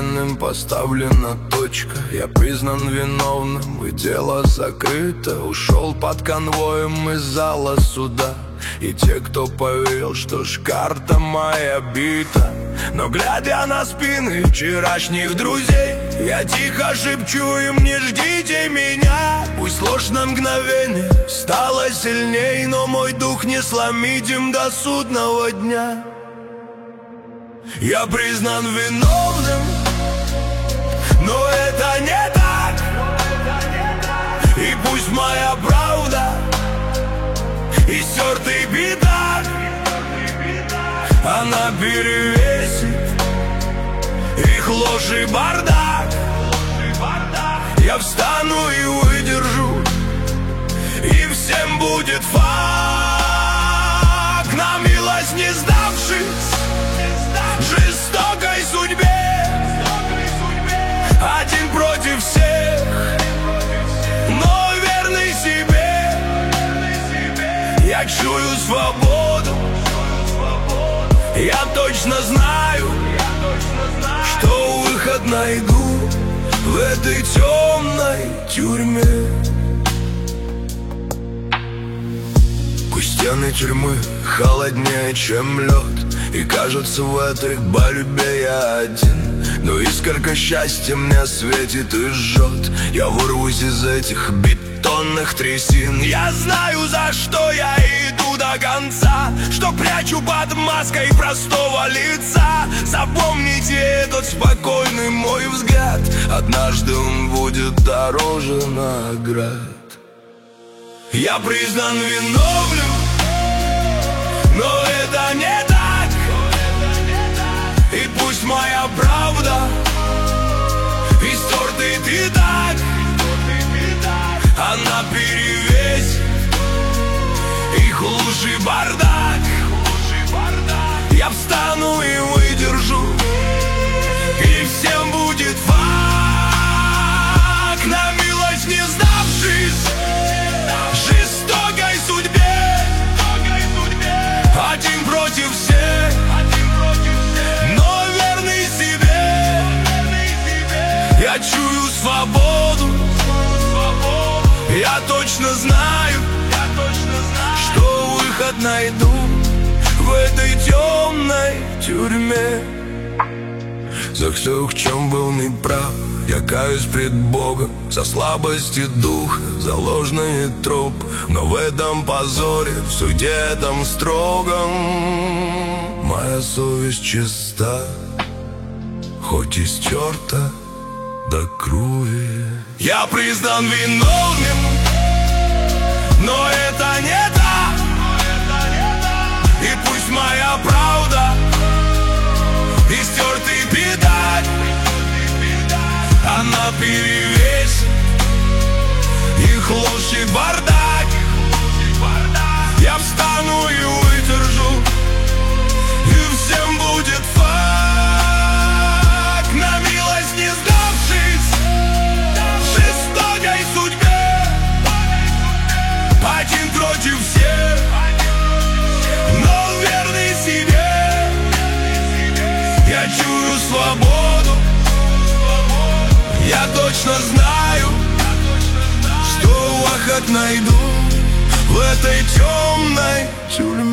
вселенным поставлена точка. Я признан виновным, и дело закрыто. Ушел под конвоем из зала суда. И те, кто поверил, что ж карта моя бита. Но глядя на спины вчерашних друзей, я тихо шепчу им: не ждите меня. Пусть ложь на мгновение стала сильней, но мой дух не сломить им до судного дня. Я признан виновным, но это не так. И пусть моя правда и стертый пятак, она перевесит их ложь и бардак. Я встану и выдержу, и всем будет факт. На милость не сдавшись жестокой судьбе, один против всех, но верный себе. Я чую свободу, я точно знаю, что выход найду в этой темной тюрьме. Пусть стены тюрьмы холоднее, чем лед, и кажется, в этой борьбе я один. Но искорка счастья мне светит и жжет. Я вырвусь из этих бетонных трясин. Я знаю, за что я иду до конца, что прячу под маской простого лица. Запомните этот спокойный мой взгляд, однажды он будет дороже наград. Я признан виновным, но это не так. И пусть моя правда и стертый пятак, она перевесит их ложь и бардак. Я встану и выдержу, и всем будет факт. На милость не сдавшись жестокой судьбе, один против всех, но верный себе. Я чую свободу, я точно знаю, что выход найду в этой темной тюрьме. За все, в чем был неправ, я каюсь пред Богом, за слабости духа, за ложные тропы. Но в этом позоре, в суде этом строгом, моя совесть чиста, хоть и стерта до крови. Я признан виновным, но это не так. И пусть моя правда и стертый пятак, она перевесит их ложь и бардак. Я встану и выдержу, и всем будет факт. На милость не сдавшись жестокой судьбе, один против всех, но верный себе. Я чую свободу, я точно знаю, что выход найду в этой темной тюрьме.